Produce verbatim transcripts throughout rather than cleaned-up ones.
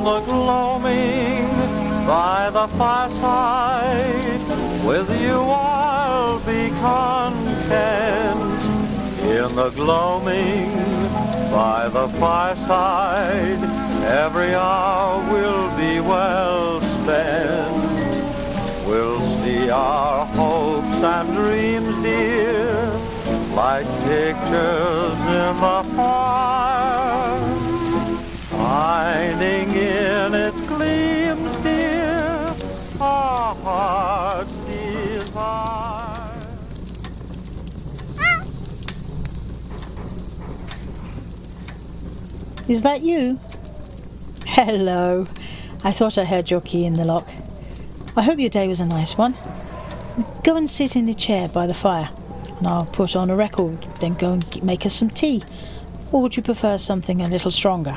the gloaming by the fireside, with you I'll be content. In the gloaming by the fireside, every hour will be well spent. We'll see our hopes and dreams, dear, like pictures in the fire, finding in its gleams, dear, our heart's desire. Is that you? Hello. I thought I heard your key in the lock. I hope your day was a nice one. Go and sit in the chair by the fire, and I'll put on a record, then go and make us some tea. Or would you prefer something a little stronger?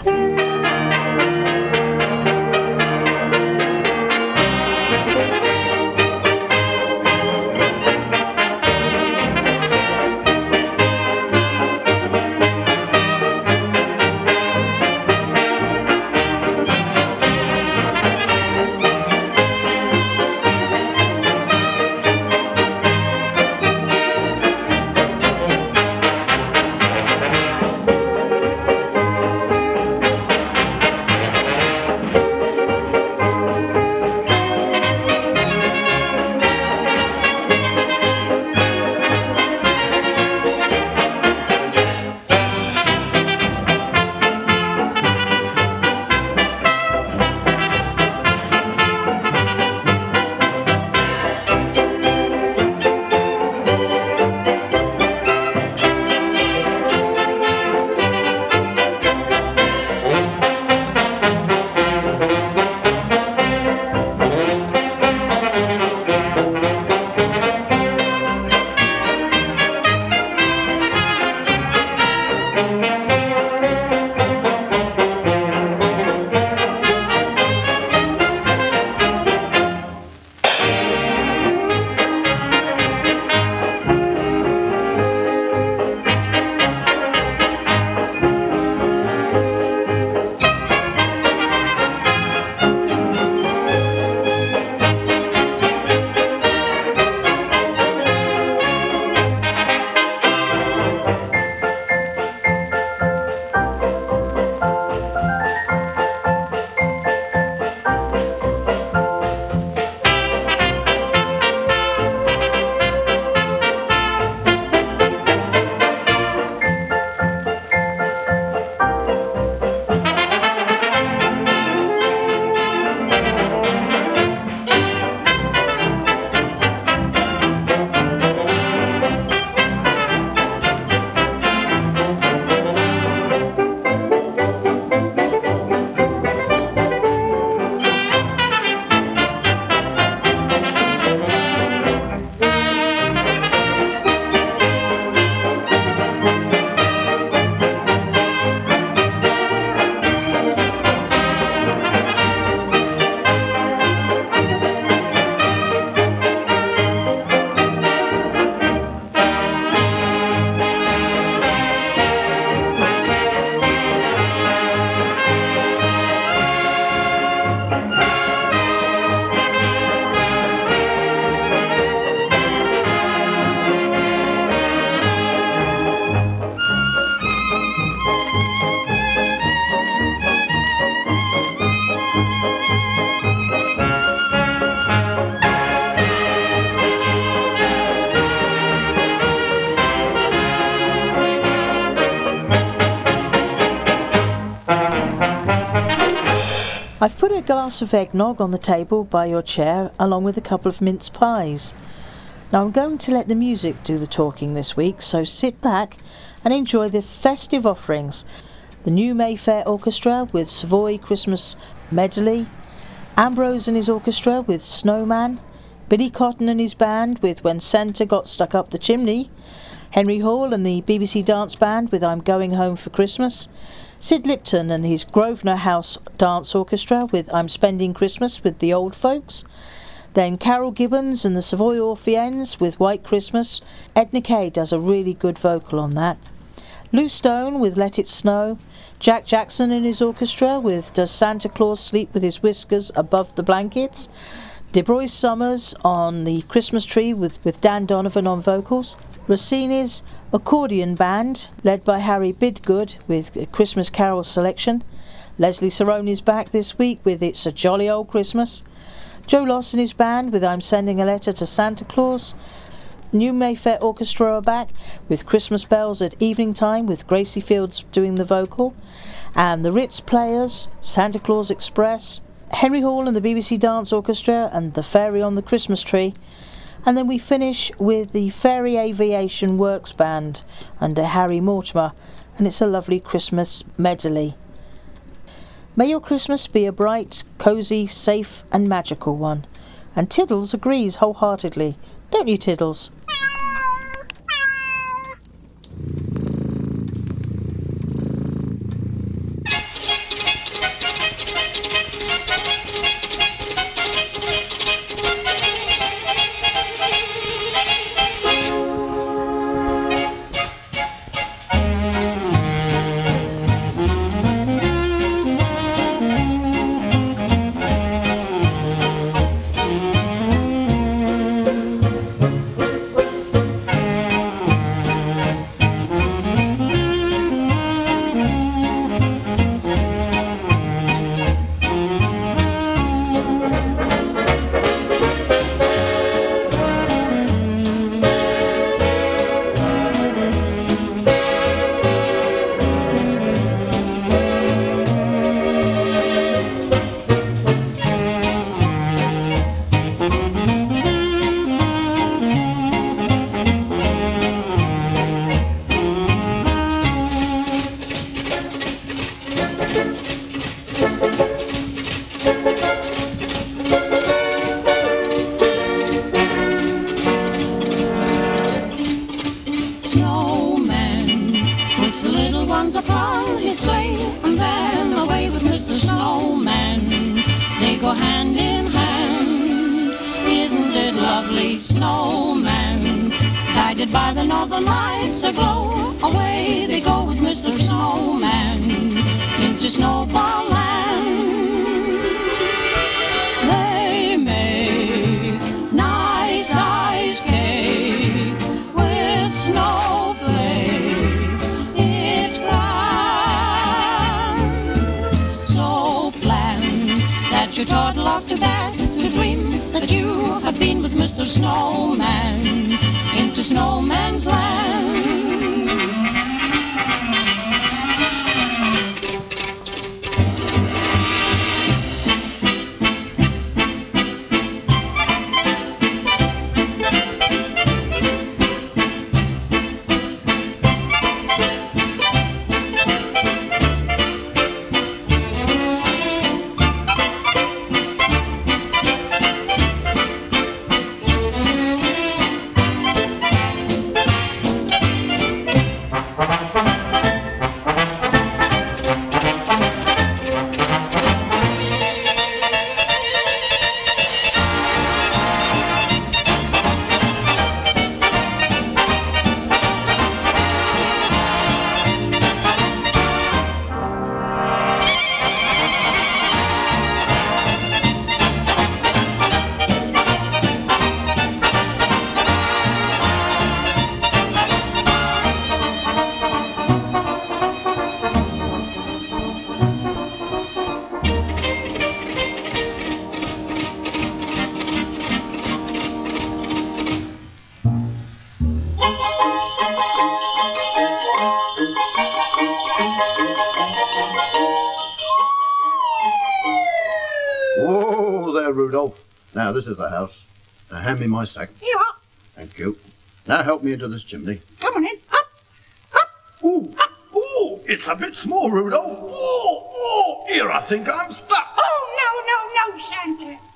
I've put a glass of eggnog on the table by your chair, along with a couple of mince pies. Now I'm going to let the music do the talking this week, so sit back and enjoy the festive offerings. The New Mayfair Orchestra with Savoy Christmas Medley, Ambrose and his orchestra with Snowman, Billy Cotton and his band with When Santa Got Stuck Up the Chimney, Henry Hall and the B B C Dance Band with I'm Going Home for Christmas, Sid Lipton and his Grosvenor House Dance Orchestra with I'm Spending Christmas with the Old Folks, then Carol Gibbons and the Savoy Orpheans with White Christmas. Edna Kay does a really good vocal on that. Lou Stone with Let It Snow, Jack Jackson and his orchestra with Does Santa Claus Sleep with His Whiskers Above the Blankets, DeBroy Summers on the Christmas Tree with, with Dan Donovan on vocals, Rossini's accordion band led by Harry Bidgood with a Christmas Carol selection, Leslie Saroni's back this week with It's a Jolly Old Christmas, Joe Loss and his band with I'm Sending a Letter to Santa Claus, New Mayfair Orchestra are back with Christmas Bells at Evening Time with Gracie Fields doing the vocal, and the Ritz Players, Santa Claus Express, Henry Hall and the B B C Dance Orchestra and the Fairy on the Christmas Tree. And then we finish with the Fairy Aviation Works Band under Harry Mortimer, and it's a lovely Christmas medley. May your Christmas be a bright, cosy, safe and magical one. And Tiddles agrees wholeheartedly. Don't you, Tiddles? Now, this is the house. Now, hand me my sack. Here you are. Thank you. Now, help me into this chimney. Come on in. Up. Up. Ooh. Up. Ooh, it's a bit small, Rudolph. Ooh, ooh. Here, I think I'm stuck. Oh, no, no, no, Santa.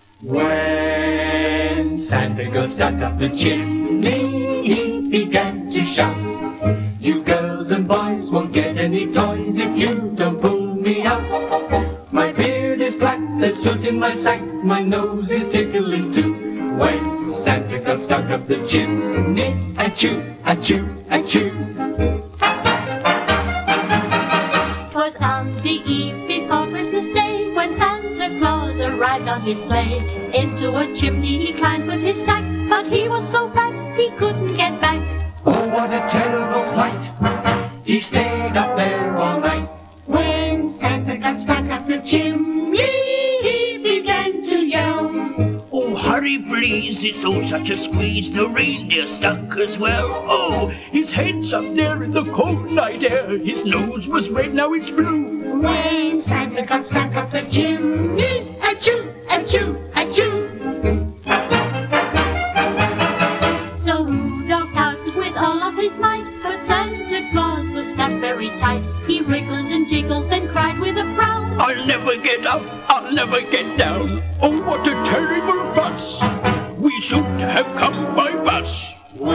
When Santa got stuck up the chimney, he began to shout, "You girls and boys won't get any toys if you don't pull me out. My beard is black, there's soot in my sack, my nose is tickling too." When Santa got stuck up the chimney, achoo, achoo, achoo. arrived on his sleigh. Into a chimney he climbed with his sack, but he was so fat he couldn't get back. Oh, what a terrible plight! He stayed up there all night. When Santa got stuck up the chimney, he began to yell. Oh, hurry, please, it's all such a squeeze. The reindeer stuck as well. Oh, his head's up there in the cold night air. His nose was red, now it's blue. When Santa got stuck up the chimney, achoo, achoo, achoo. So Rudolph tugged with all of his might, but Santa Claus was stuck very tight. He wriggled and jiggled, then cried with a frown, I'll never get up, I'll never get down. Oh, what a terrible fuss! We should have come by bus.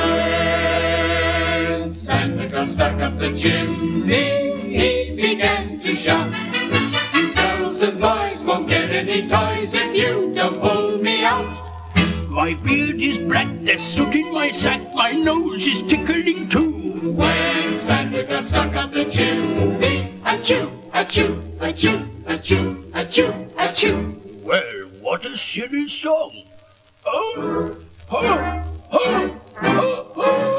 When Santa got stuck up the chimney, he began to shout. You girls and boys won't get any toys if you don't pull me out. My beard is black, there's soot in my sack, my nose is tickling too. When Santa got stuck up the chimney, achoo, achoo, achoo, achoo, achoo, achoo. Well, what a silly song. Oh, oh, oh, oh, oh.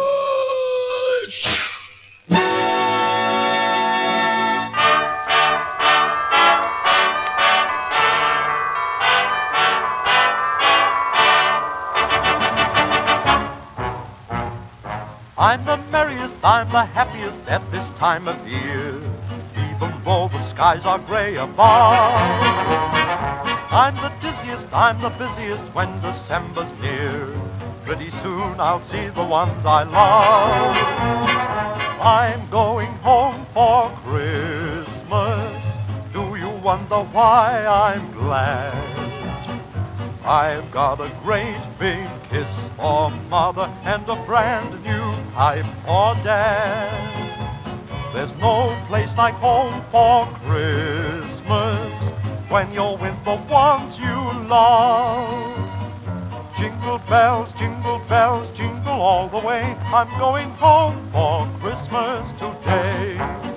I'm the merriest, I'm the happiest at this time of year, even though the skies are grey above. I'm the dizziest, I'm the busiest when December's near. Pretty soon I'll see the ones I love. I'm going home for Christmas. Do you wonder why I'm glad? I've got a great big kiss for Mother and a brand new pipe for Dad. There's no place like home for Christmas when you're with the ones you love. Jingle bells, jingle bells, jingle all the way. I'm going home for Christmas today.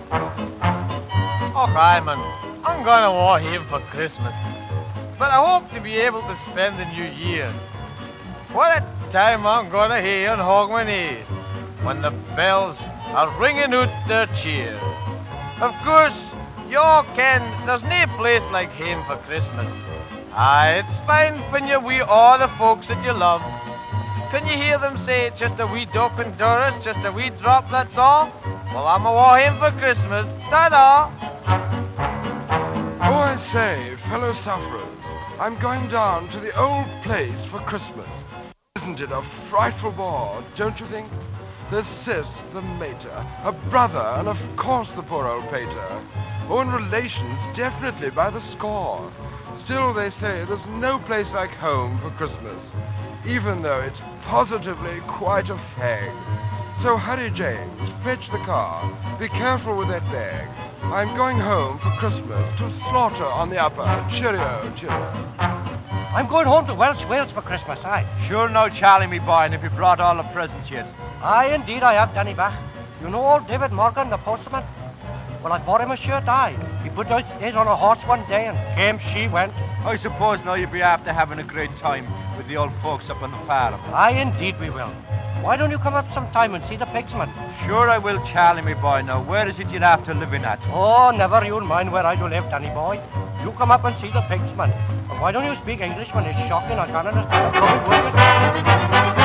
Oh, Hyman, I'm gonna war him for Christmas. But I hope to be able to spend the new year. What a time I'm gonna hear on Hogmanay when the bells are ringing out their cheer. Of course, you all ken there's no place like home for Christmas. Aye, it's fine when you're with all the folks that you love. Can you hear them say just a wee duck and Doris, just a wee drop, that's all? Well, I'm a war home for Christmas. Ta-da! Oh, I say, fellow sufferers, I'm going down to the old place for Christmas. Isn't it a frightful bore, don't you think? There's Sis, the mater, a brother, and of course the poor old pater. Oh, and relations definitely by the score. Still, they say there's no place like home for Christmas, even though it's positively quite a fag. So hurry, James, fetch the car. Be careful with that bag. I'm going home for Christmas to slaughter on the upper. Cheerio, cheerio. I'm going home to Welsh Wales for Christmas, aye. Sure no Charlie, me boy, and if you brought all the presents yet? Aye, indeed I have, Danny Bach. You know old David Morgan, the postman? Well, I bought him a shirt, aye. He put his on a horse one day, and came she went. I suppose now you'll be after having a great time with the old folks up on the farm. Aye, indeed we will. Why don't you come up sometime and see the pigsman? Sure I will, Charlie, me boy. Now, where is it you'd have to living at? Oh, never you'll mind where I do live, Danny boy. You come up and see the pigsman. And why don't you speak English when it's shocking? I can't understand a word of it.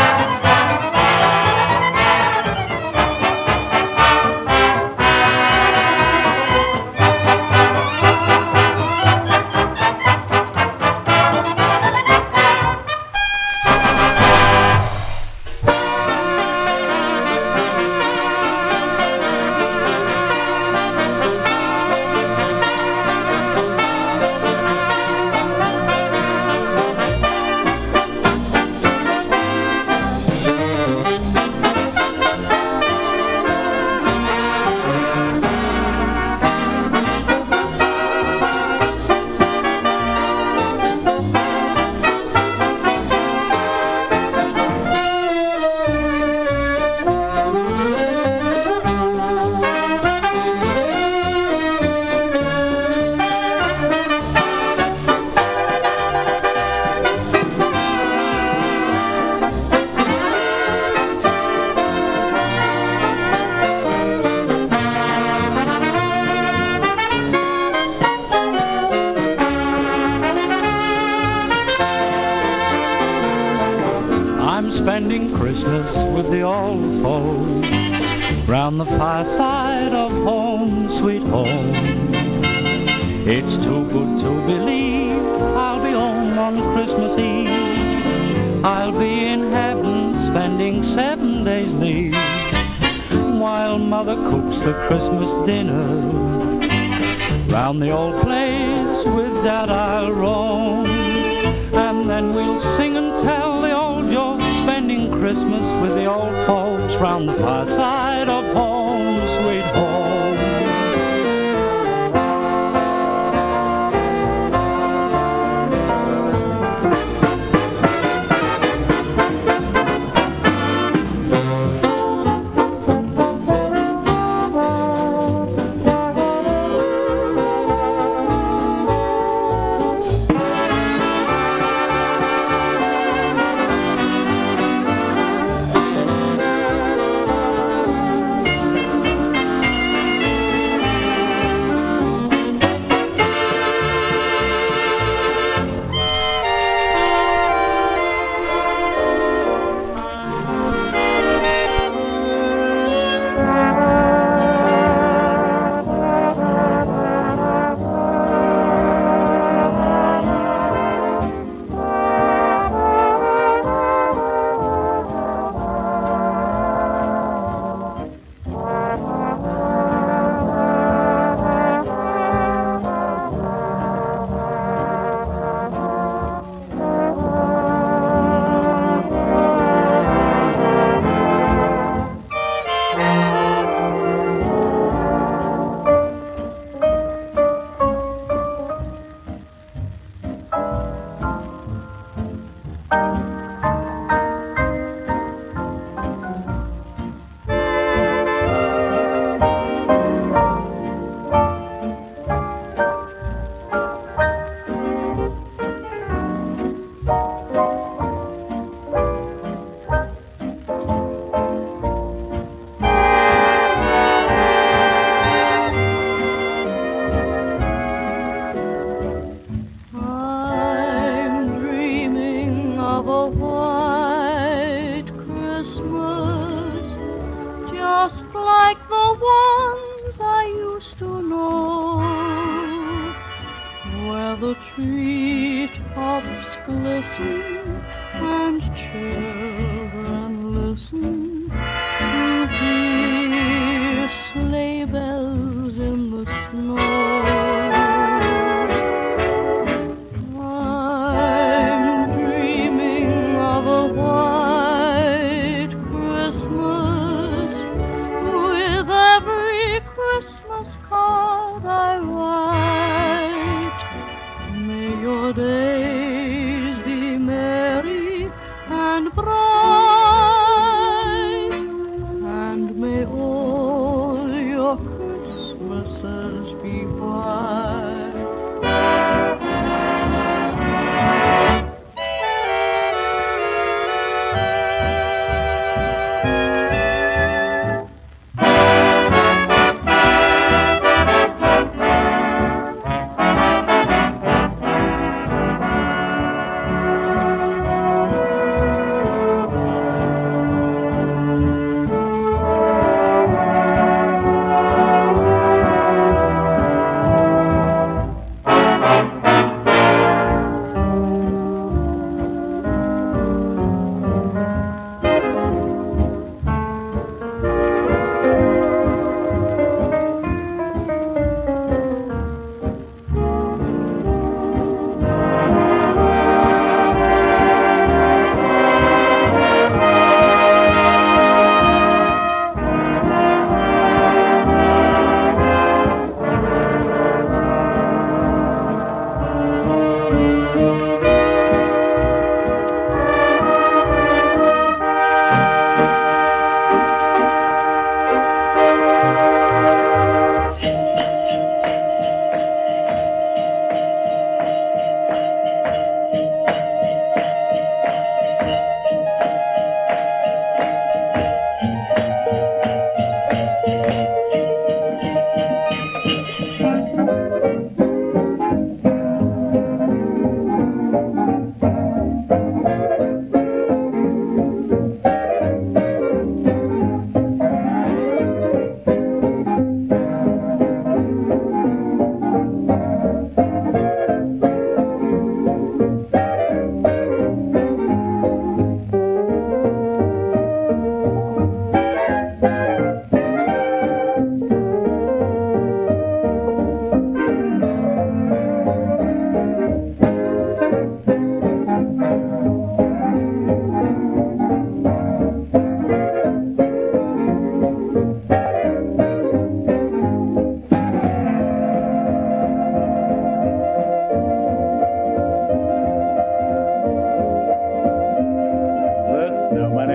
spending Christmas with the old folks round the fireside of home, sweet home. It's too good to believe I'll be home on Christmas Eve. I'll be in heaven spending seven days leave while Mother cooks the Christmas dinner. Round the old place with Dad I'll roam, and then we'll sing and tell the old jokes, spending Christmas with the old folks round the fireside of home, sweet home.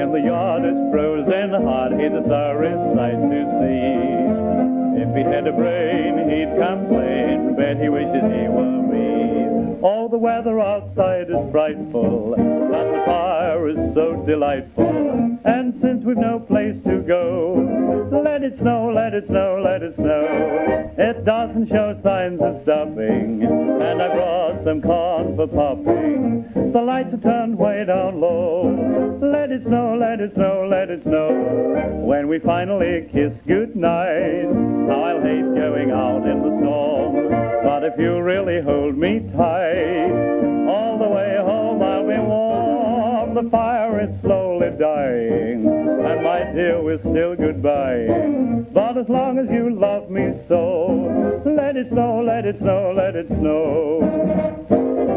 when the yard is frozen hard, it's a sorry sight to see. If he had a brain, he'd complain, but he wishes he were me. All the weather outside is frightful, but the fire is so delightful. And since we've no place to go, let it snow, let it snow, let it snow. It doesn't show signs of stopping, and I brought some corn for popping. The lights are turned way down low. Let it snow, let it snow, let it snow. When we finally kiss goodnight, how I'll hate going out in the storm. But if you really hold me tight, all the way home I'll be warm. The fire is slowly dying, and my dear, we're still goodbye. But as long as you love me so, let it snow, let it snow, let it snow.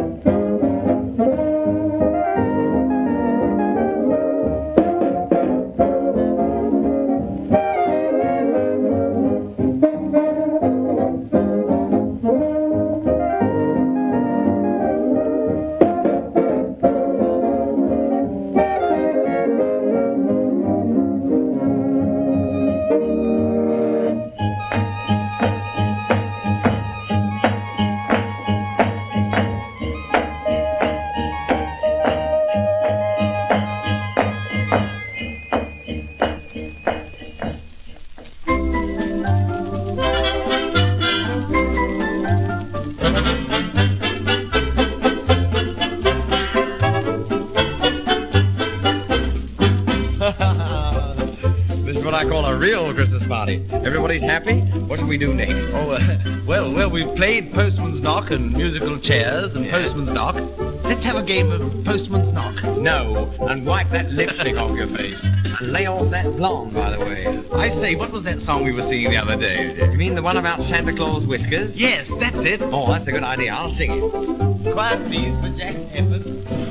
Everybody's happy? What shall we do next? Oh, uh, well, well, we've played Postman's Knock and musical chairs and yeah. Postman's Knock. Let's have a game of Postman's Knock. No, and wipe that lipstick off your face. Lay off that blonde, by the way. I say, what was that song we were singing the other day? You mean the one about Santa Claus whiskers? Yes, that's it. Oh, that's a good idea. I'll sing it. Quiet, please, for Jack's effort.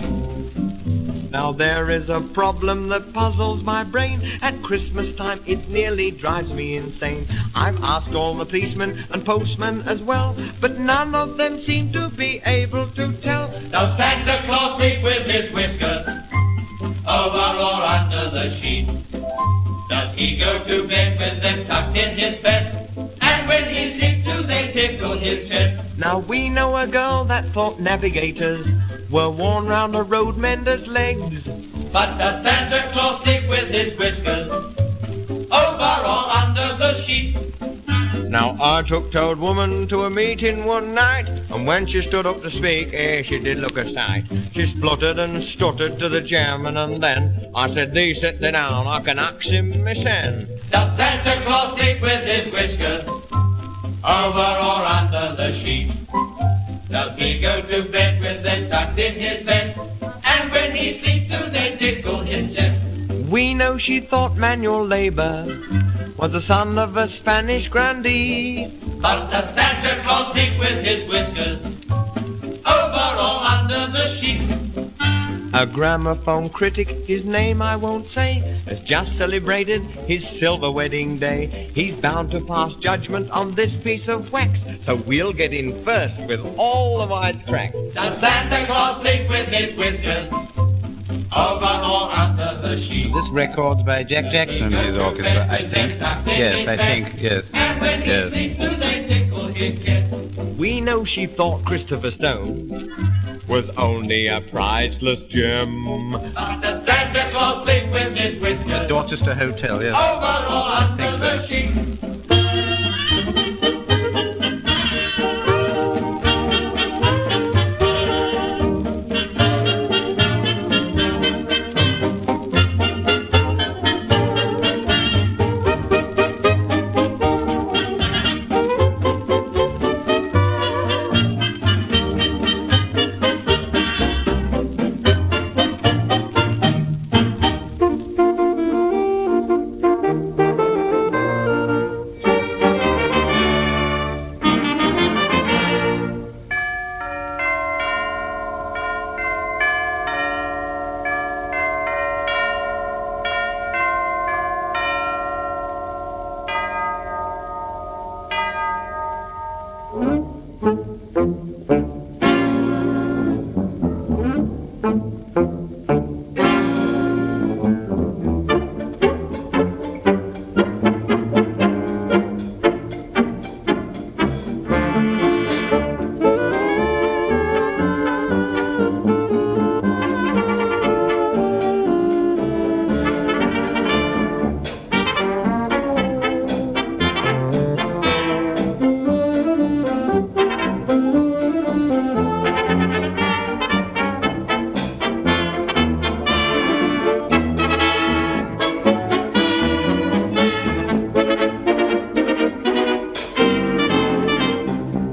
Now there is a problem that puzzles my brain. At Christmas time it nearly drives me insane. I've asked all the policemen and postmen as well, but none of them seem to be able to tell. Does Santa Claus sleep with his whiskers over or under the sheet? Does he go to bed with them tucked in his vest? And when he sleeps, do they tickle his chest? Now we know a girl that thought navigators were worn round a road mender's legs. But does Santa Claus sleep with his whiskers over or under the sheet? Now I took t'old woman to a meeting one night, and when she stood up to speak, eh, she did look a sight. She spluttered and stuttered to the chairman, and then I said, "Thee sit thee down, I can ax him mysen." Does Santa Claus sleep with his whiskers over or under the sheet? Does he go to bed with them tucked in his vest? And when he sleeps, do they tickle his chest? We know she thought manual labor was the son of a Spanish grandee. But does Santa Claus sleep with his whiskers over or under the sheet? A gramophone critic, his name I won't say, has just celebrated his silver wedding day. He's bound to pass judgment on this piece of wax, so we'll get in first with all the wisecracks. Does Santa Claus sleep with his whiskers over or under the sheet? This record's by Jack Jackson and his orchestra, I think. Yes, I think, yes. And when yes. he sleeps, do they tickle his chest? We know she thought Christopher Stone was only a priceless gem. But does Santa Claus sleep with his whiskers The Dorchester Hotel, yes. over or under so. the sheet?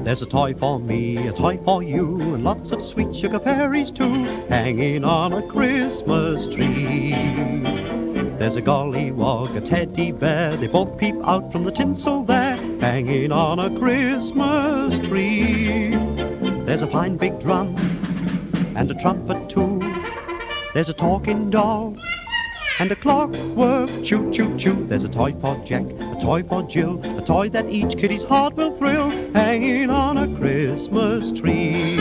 There's a toy for me, a toy for you, and lots of sweet sugar fairies too, hanging on a Christmas tree. There's a gollywog, a teddy bear, they both peep out from the tinsel there, hanging on a Christmas tree. There's a fine big drum, and a trumpet too. There's a talking doll, and a clockwork choo-choo-choo. There's a toy for Jack, a toy for Jill, a toy that each kiddie's heart will thrill, hanging on a Christmas tree.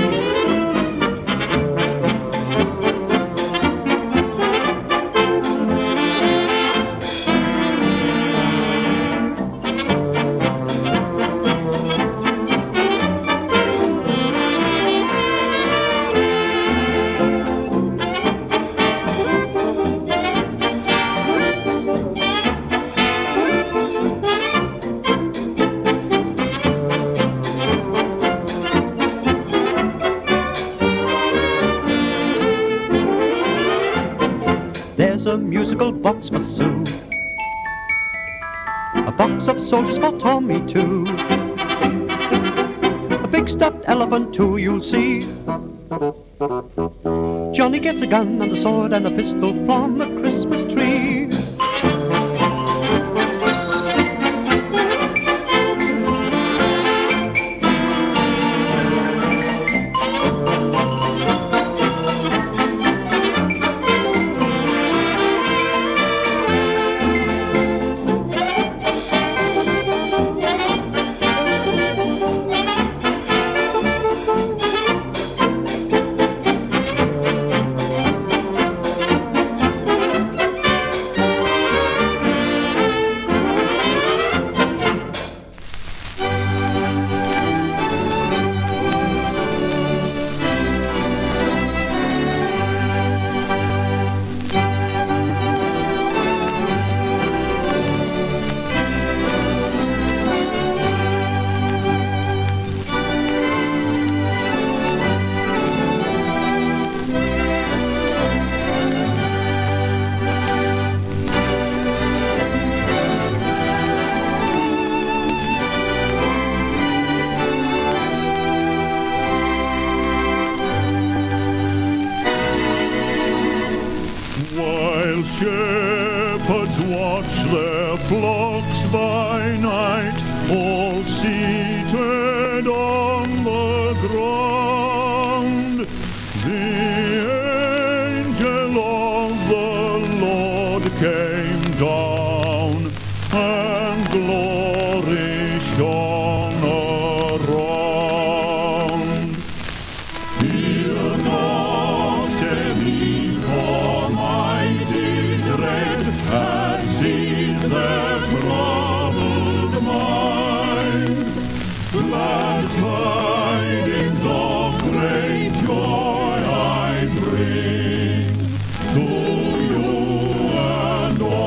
There's a musical box for Sue, a box of soldiers for Tommy too, a big stuffed elephant too, you'll see. Johnny gets a gun and a sword and a pistol from the Christmas tree. While shepherds watch their flocks by night, all seated on the ground, the angel of the Lord came down, and glory shone around. Fear not, said he, for mighty dread has seized their troubled mind. Glad tidings of great joy I bring to you and all.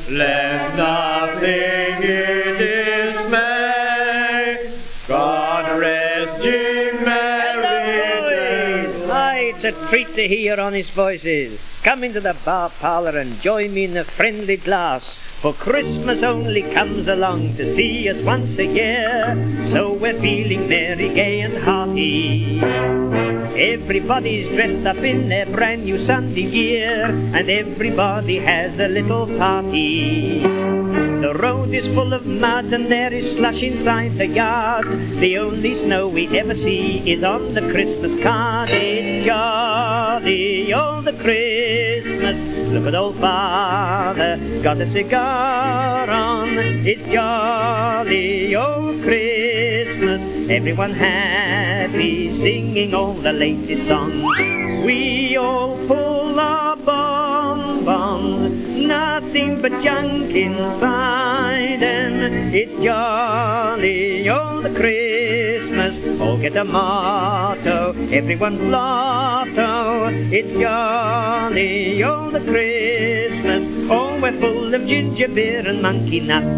let nothing you dismay. God rest ye merry days. Aye, it's a treat to hear honest voices. Come into the bar parlour and join me in the friendly glass, for Christmas only comes along to see us once a year. So we're feeling merry, gay and hearty. Everybody's dressed up in their brand new Sunday gear, and everybody has a little party. The road is full of mud and there is slush inside the yard. The only snow we ever see is on the Christmas card. It's jolly old Christmas. Look at old father, got a cigar on. It's jolly old Christmas. Everyone happy, singing all the latest songs. We all pull our bonbons, nothing but junk inside them. It's jolly old Christmas. All get a motto, everyone's blotto. It's jolly old Christmas. Oh, we're full of ginger beer and monkey nuts.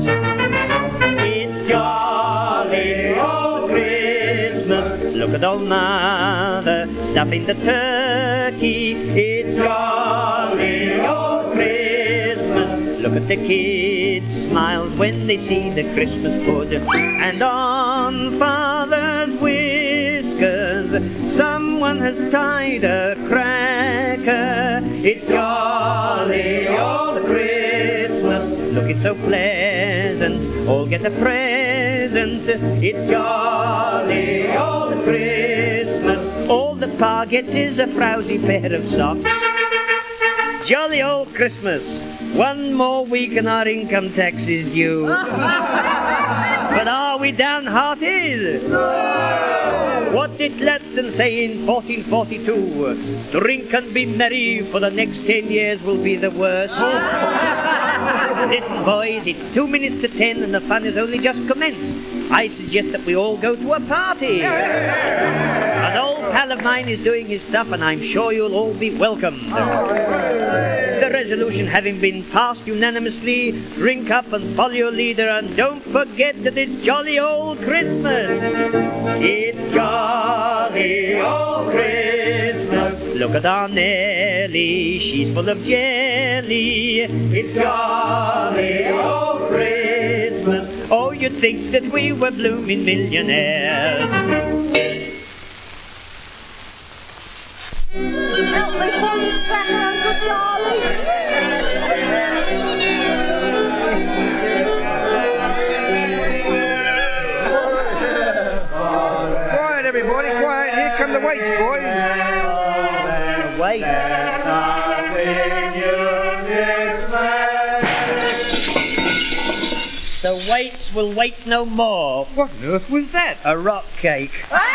It's jolly old Christmas. Look at old mother stuffing the turkey. It's jolly old Christmas. Look at the kids' smiles when they see the Christmas pud. And on father's whiskers someone has tied a cracker. It's jolly old Christmas. Look, it's so pleasant, all get a present. It's jolly old Christmas. All the pa gets is a frowsy pair of socks. Jolly old Christmas. One more week and our income tax is due. But are we downhearted? What did Gladstone say in fourteen forty-two? Drink and be merry, for the next ten years will be the worst. Listen, boys, it's two minutes to ten and the fun has only just commenced. I suggest that we all go to a party. An old pal of mine is doing his stuff and I'm sure you'll all be welcomed. The resolution having been passed unanimously, drink up and follow your leader and don't forget that it's jolly old Christmas. It's jolly old Christmas. Look at our Nelly, she's full of jelly. It's jolly old Christmas. Oh, you'd think that we were blooming millionaires. Help me pull this cracker, Uncle Charlie. Quiet, everybody, quiet. Here come the waits, boys. Wait. The waits will wait no more. What on earth was that? A rock cake.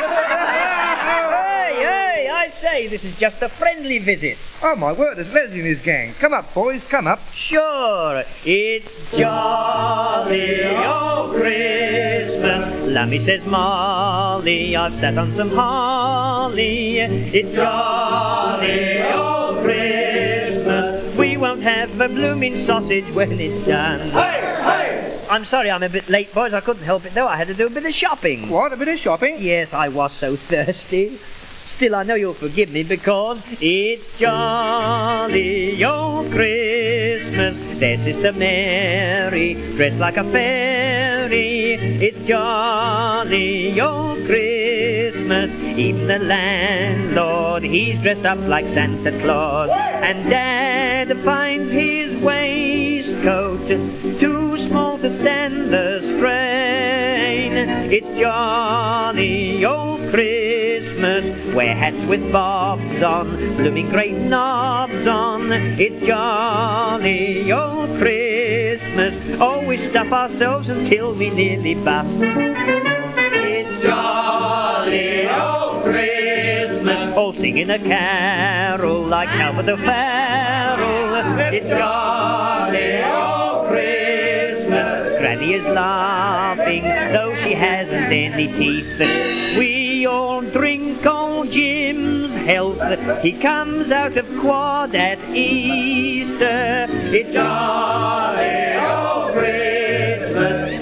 Hey, hey, I say, this is just a friendly visit. Oh, my word, there's Leslie and his gang. Come up, boys, come up. Sure, it's jolly old Christmas. Lammy says, Molly, I've sat on some holly. It's jolly old Christmas. We won't have a blooming sausage when it's done. Hey, hey! I'm sorry I'm a bit late, boys. I couldn't help it, though. I had to do a bit of shopping. What, a bit of shopping? Yes, I was so thirsty. Still, I know you'll forgive me because it's jolly old Christmas. There's Sister Mary, dressed like a fairy. It's jolly old Christmas. Even the landlord, he's dressed up like Santa Claus. And Dad finds his waistcoat too small to stand the strain. It's jolly old Christmas. Wear hats with bobs on, blooming great knobs on. It's jolly old Christmas. Oh, we stuff ourselves until we nearly bust. It's jolly old Christmas. All singing a carol like Calvert O'Farrell. It's jolly old Christmas. Granny is laughing, though she hasn't any teeth. We all drink old Jim's health. He comes out of quad at Easter. It's jolly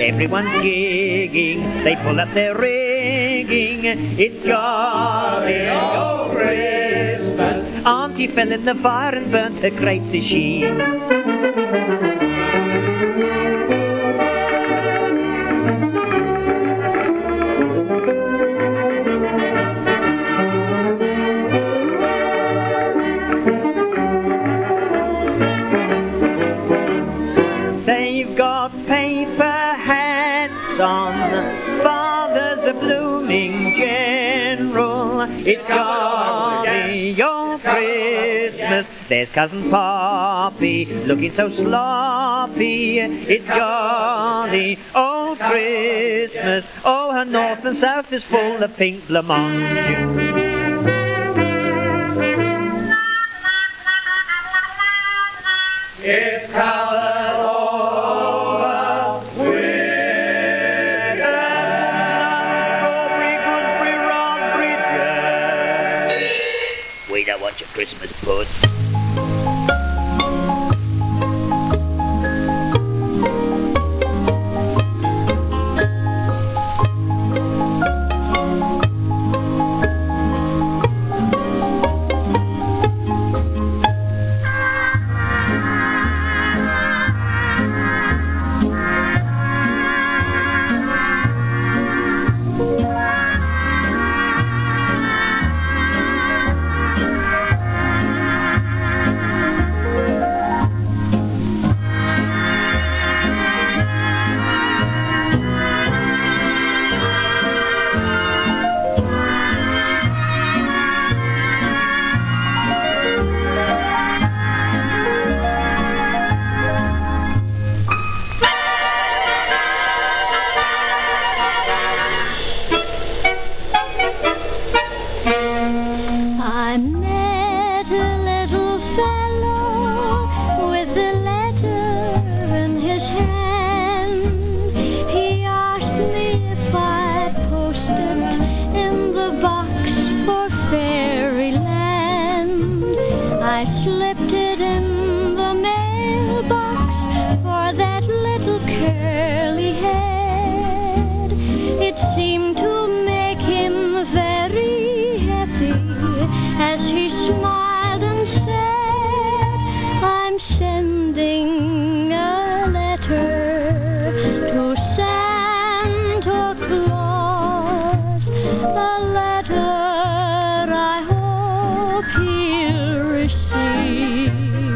Everyone's gigging, they pull up their rigging. It's jolly old Christmas. Auntie fell in the fire and burnt her crepe de chine. They've got paper hats on, father's a blooming general. It's jolly old Christmas. There's Cousin Poppy looking so sloppy. It's jolly old Christmas. Oh, her north and south is full of pink blancmange. It's covered over with We don't want your Christmas puss. I met a little fellow with a letter in his hand. He asked me if I'd post it in the box for fairyland. I slipped it in the mailbox for that little curly head. It seemed to make him very happy as he smiled and said, I'm sending a letter to Santa Claus, a letter I hope he'll receive.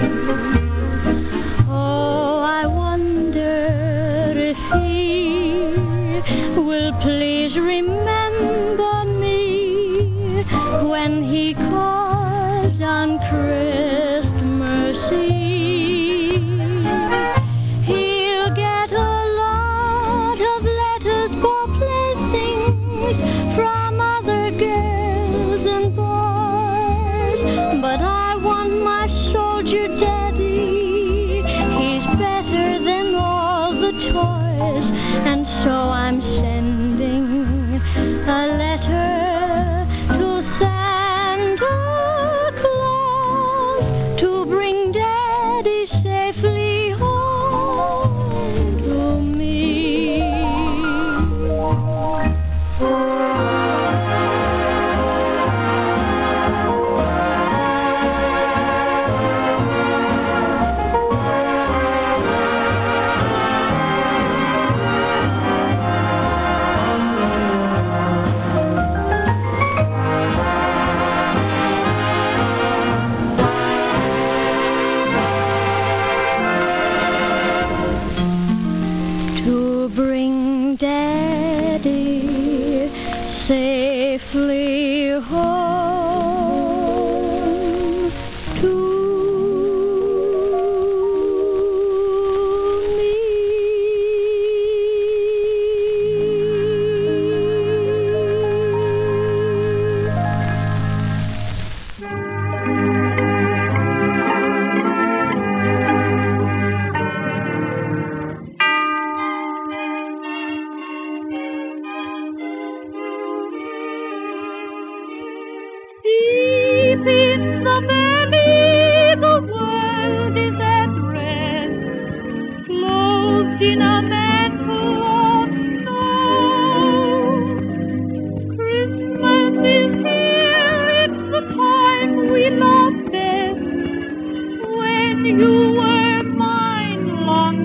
Oh, I wonder if he will please remember me when he calls on Christmas Eve. He'll get a lot of letters for playthings from other girls and boys, but I want my soldier daddy. He's better than all the toys, and so I'm sending a letter to Santa Claus to bring Daddy safely home to me.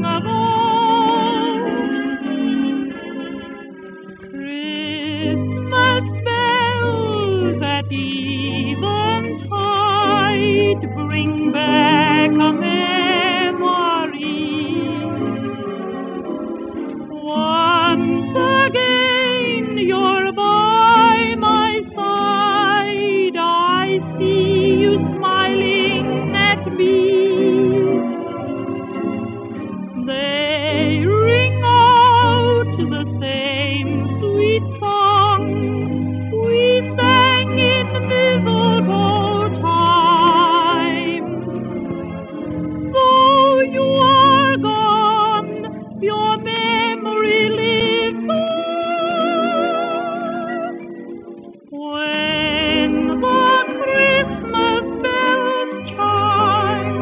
the boat. Christmas bells at eventide bring back a memory. Once again you're by my side, I see you smiling at me. They ring out the same sweet song we sang in mistletoe time. Though you are gone, your memory lives on. When the Christmas bells chime,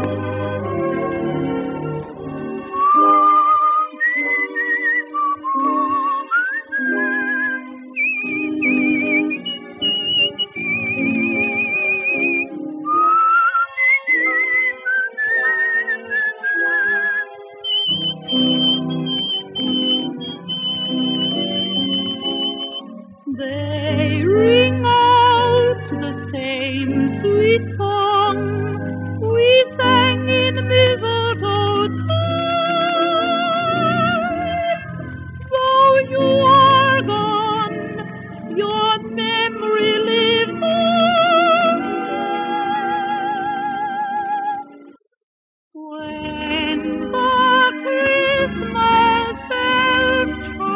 they ring out the same sweet song we sang in mistletoe time. Though you are gone, your memory lives on. When the Christmas bells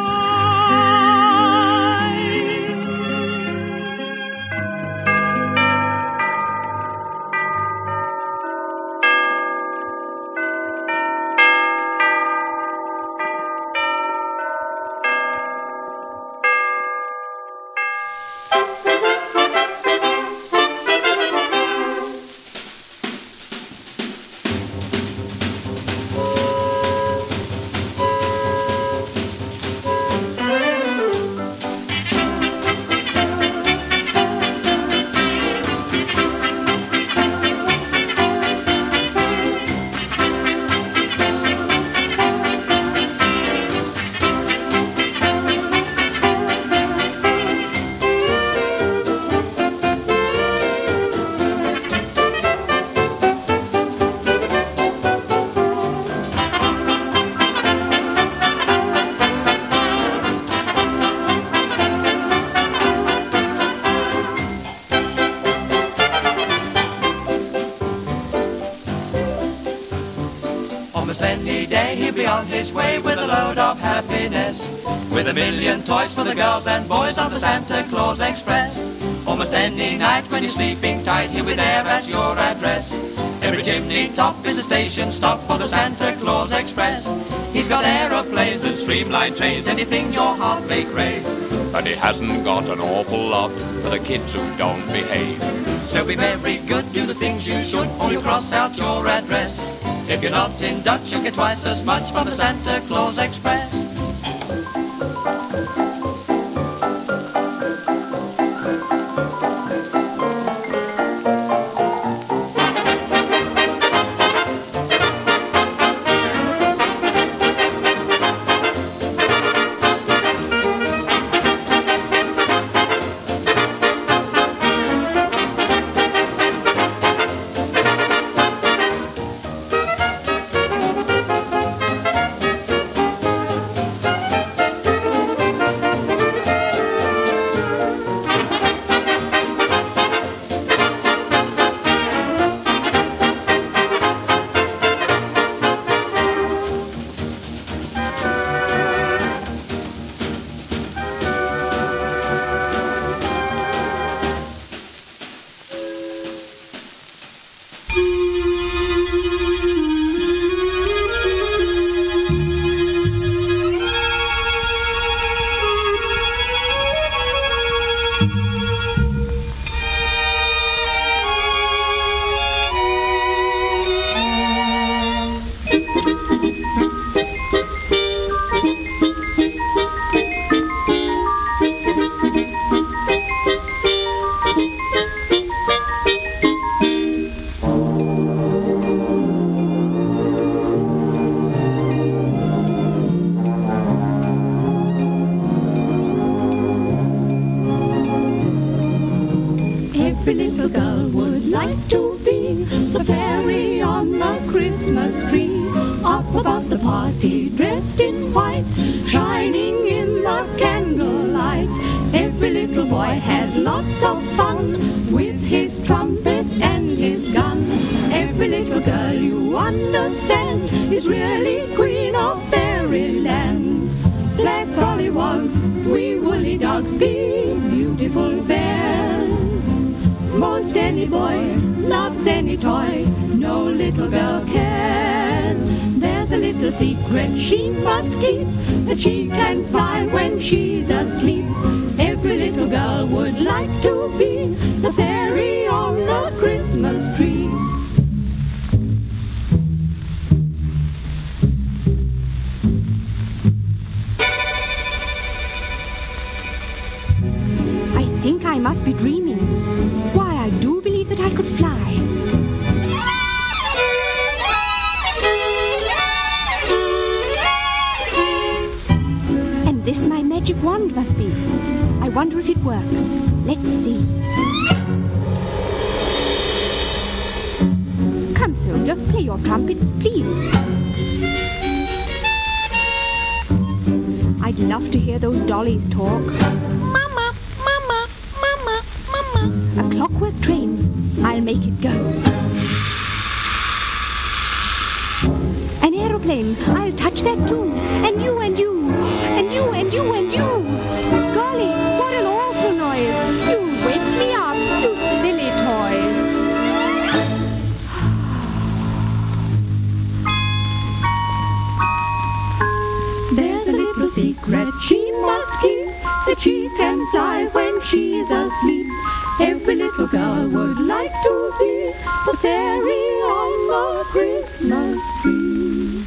Almost any day he'll be on his way with a load of happiness, with a million toys for the girls and boys on the Santa Claus Express. Almost any night when you're sleeping tight, he'll be there at your address. Every chimney top is a station stop for the Santa Claus Express. He's got aeroplanes and streamlined trains, anything your heart may crave. And he hasn't got an awful lot for the kids who don't behave. So be very good, do the things you should, or you cross out your address. If you're not in Dutch, you'll get twice as much from the Santa Claus Express. party dressed in white, shining in the candlelight. Every little boy had lots of fun with his trumpet and his gun. Every little girl, you understand, is really queen of fairyland. Black gollywogs, wee woolly dogs, be beautiful bears. Most any boy loves any toy, no little girl cares. There's a little secret she must keep, that she can fly when she's asleep. Every little girl would like to be the fairy on the Christmas tree. I think I must be dreaming. Why, I do believe that I could fly. And this my magic wand must be. I wonder if it works. Let's see. Come, soldier, play your trumpets, please. I'd love to hear those dollies talk. Mama, mama, mama, mama. A clockwork train. I'll make it go. An aeroplane. I'll touch that too. And you and you. And you and you and you. Golly, what an awful noise. You wake me up, you silly toys. There's a little secret she must keep, that she can fly when she's asleep. Every little girl would like to be the fairy on the Christmas tree.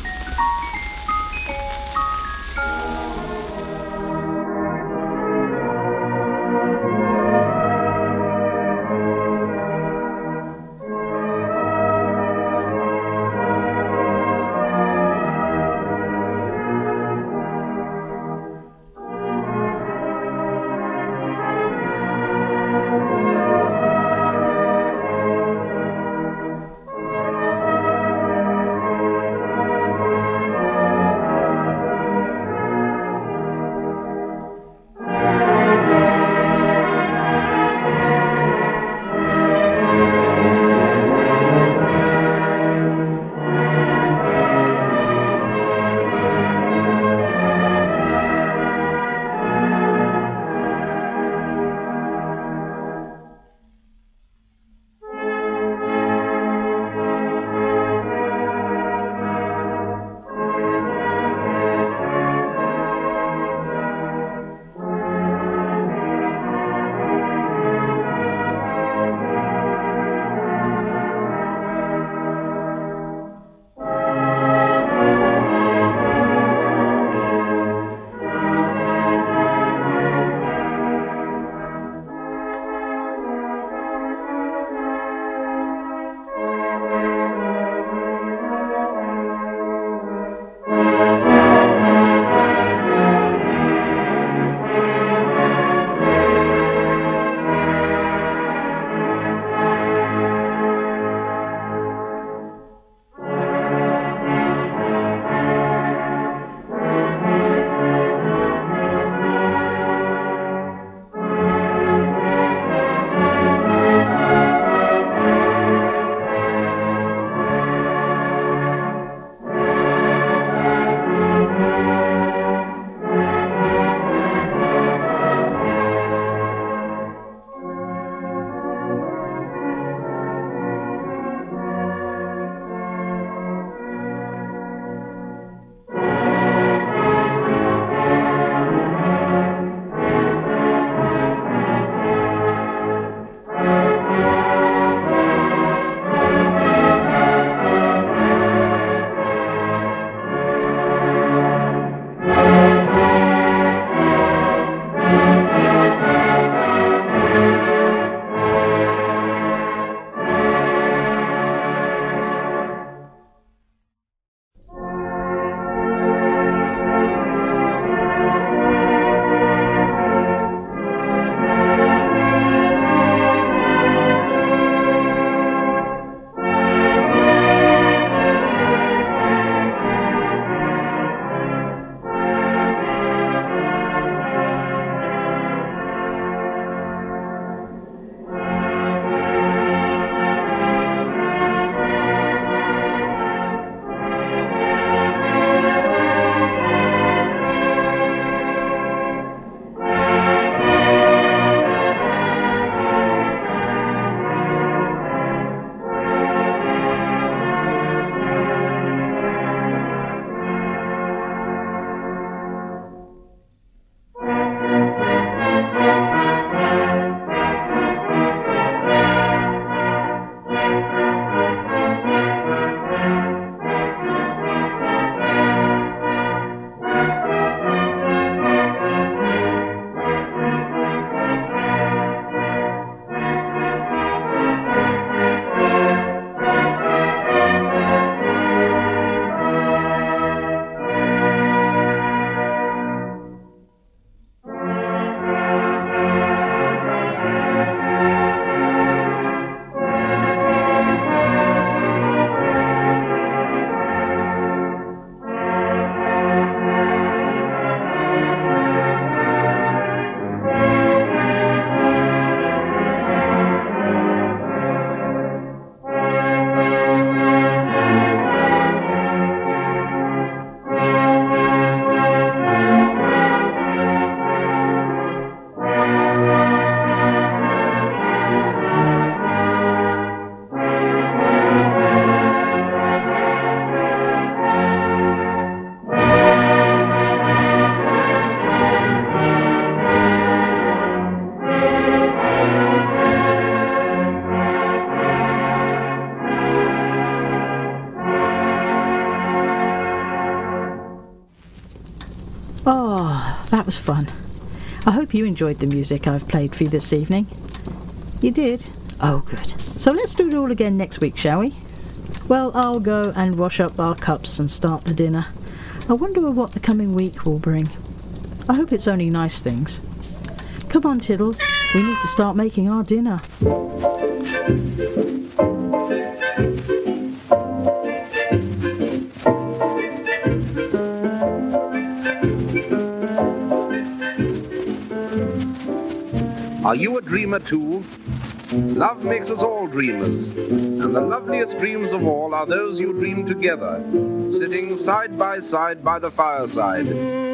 Oh, that was fun. I hope you enjoyed the music I've played for you this evening. You did? Oh, good. So let's do it all again next week, shall we? Well, I'll go and wash up our cups and start the dinner. I wonder what the coming week will bring. I hope it's only nice things. Come on, Tiddles. We need to start making our dinner. Are you a dreamer too? Love makes us all dreamers, and the loveliest dreams of all are those you dream together, sitting side by side by the fireside.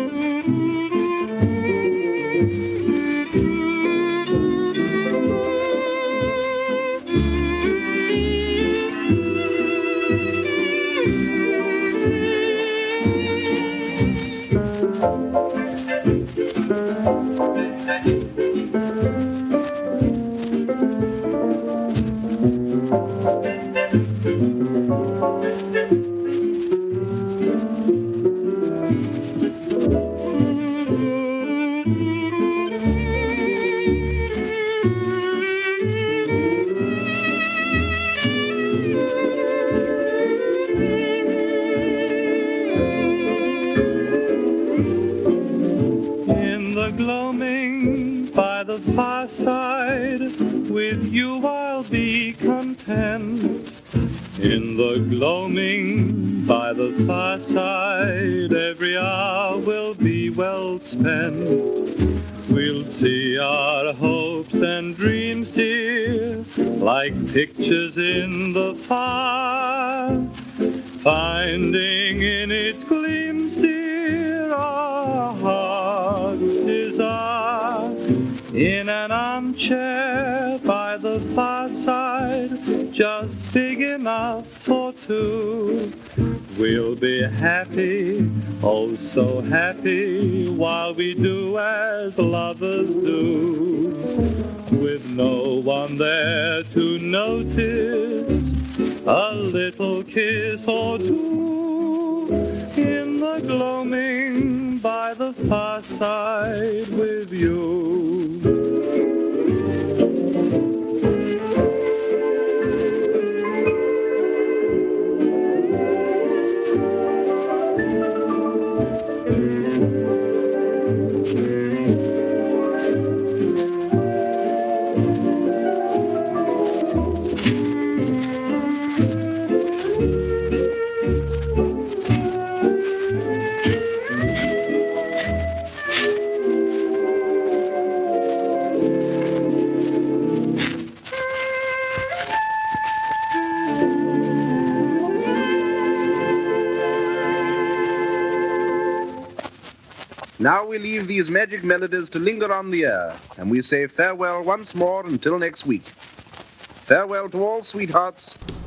Gloaming by the fireside, with you I'll be content. In the gloaming by the fireside, every hour will be well spent. We'll see our hopes and dreams, dear, like pictures in the fire, finding in its gleams, dear, our heart's desire. In an armchair by the fireside, just big enough for two, we'll be happy, oh so happy, while we do as lovers do, with no one there to notice a little kiss or two. In the gloaming by the fireside with you. Now we leave these magic melodies to linger on the air, and we say farewell once more until next week. Farewell to all sweethearts.